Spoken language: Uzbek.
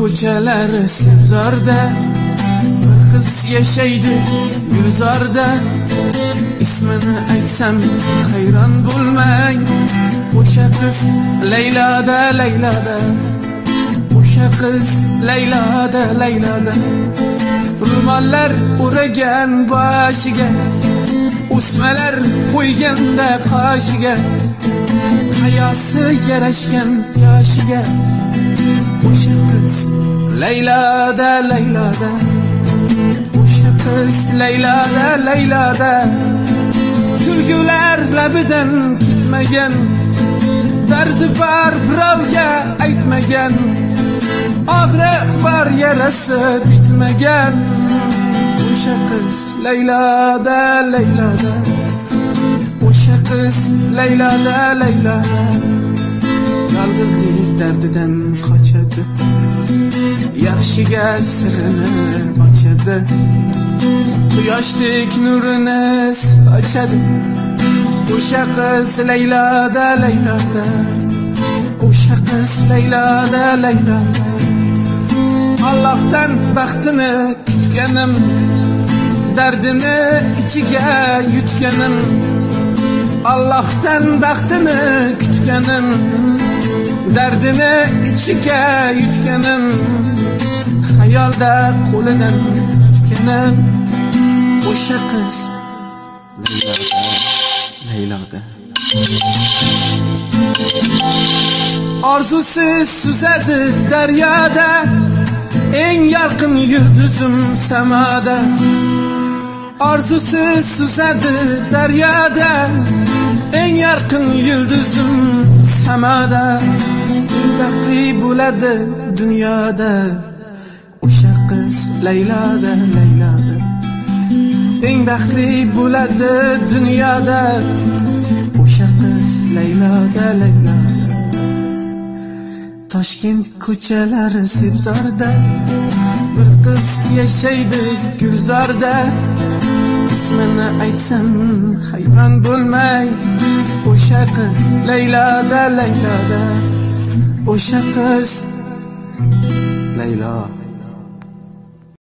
ko'chalari Sebzorda bir qiz yashaydi Gulzorda. Ismini aytsam hayron bo'lmang, o'sha qiz Layloda, Layloda. O'sha qiz Layloda, Layloda. Ro'mollar o'ragan boshiga, o'smalar qo'yganda qoshiga, hayosi yarashgan yoshiga. O'sha qiz Layloda, Layloda. O'sha qiz Layloda, Layloda. Kulgular labidan ketmagan, dardi bor birovga aytmagan, og'riq bor yarasi bitmagan. O'sha qiz Layloda, Layloda. O'sha qiz Layloda, Layloda. Yolg'izlik dardidan qochadi, yaxshiga sirini ochadi, quyoshdek nurini sochadi. O'sha qiz Layloda, Layloda. O'sha qiz Layloda, Layloda. Allohdan baxtini kutganim, dardini ichiga yutganim. Allohdan baxtini kutganim, dardini ichiga yutganim. Xayolda qo'lidan tutganim. O'sha qiz Layloda, Layloda. Orzusiz suzadi daryoda, eng yorqin yulduzim samoda. Orzusiz suzadi daryoda, eng yorqin yulduzim samoda. Baxtli bo'ladi dunyoda, o'sha qiz Layloda, Layloda. Eng baxtli bo'ladi dunyoda, o'sha qiz Layloda, Layloda. Toshkent ko'chalari Sebzorda bir qiz yashaydi Gulzorda. Ismini aytsam hayron bo'lmang, o'sha qiz Layloda, Layloda. O'sha qiz Laylo